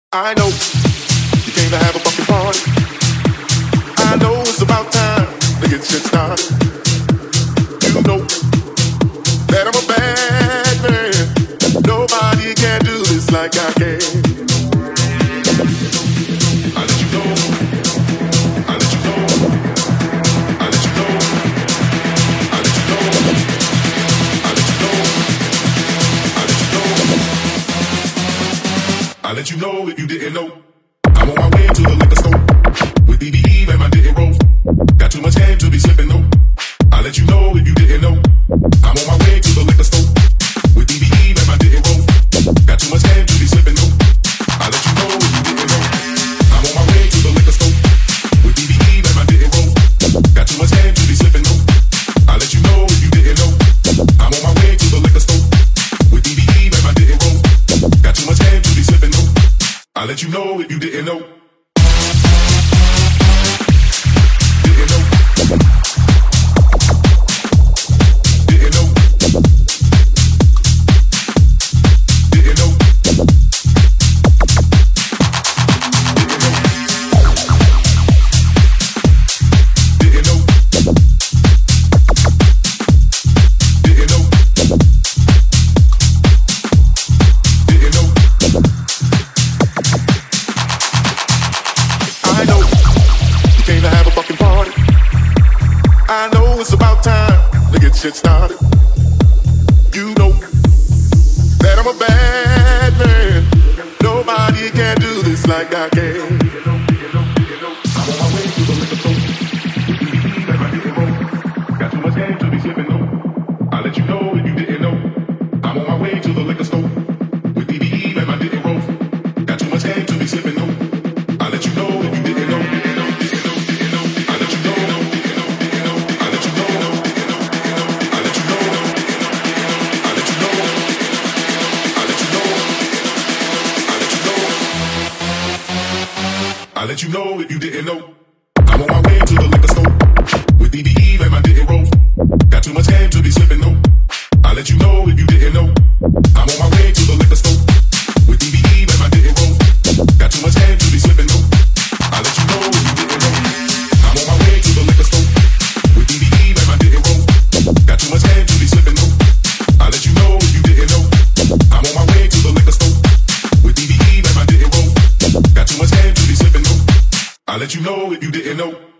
I know you came to have a fucking party. I know it's about time to get shit started. You know that I'm a bad man. Nobody can do this like I can. I let you know. I let you know. I let you know. I let you know. I let you know. I let you know. I let you know if you didn't know. I'm on my way to the liquor store with BBE and my dick rolls. Got too much game to be slipping, no. I let you know if you didn't know. I'm on my way to the liquor store with BBE and my dick rolls. Got too much game to be slipping, no. I let you know if you didn't know. I'm on my way to the liquor store with BBE and my dick rolls. Got too much game to be slipping, no. I let you know if you didn't know. I'm on my way to the liquor store with BBE and my dick rolls. Got too much game to be slipping, no. I let you know if you didn't know. Didn't know. Didn't know. Didn't know. Didn't know. Didn't know. Didn't know. I know you came to have a fucking party. I know it's about time to get shit started. You know that I'm a bad man. Nobody can do this like I can. I'm on my way to the liquor store. Like I didn't know. Got too much game to be slipping, no. I'll let you know if you didn't know. I'm on my way to the liquor store with BBE and my dick rolls. Got too much game to be slipping, no. I'll let you know if you didn't know. Didn't know, didn't know, didn't know. I'll let you know. Didn't know, didn't know. I'll let you know. Didn't know, didn't know. I'll let you know. I'll let you know. I'll let you know. I'll let you know. I'll let you know if you didn't know. I'm on my way to the liquor store with BBE and my dick rolls. Got too much game to be slipping, no. I'll let you know if you didn't know. I'm on my way to the liquor store with BBE and my dick rolls. Got too much game to be slipping, no. I'll let you know if you didn't know. I'm on my way to the liquor store with BBE and my dick rolls. Got too much game to be slipping, no. I'll let you know if you didn't know. I'm on my way to the liquor store with BBE and my dick rolls. Got too much game to be slipping, no. I'll let you know if you didn't know.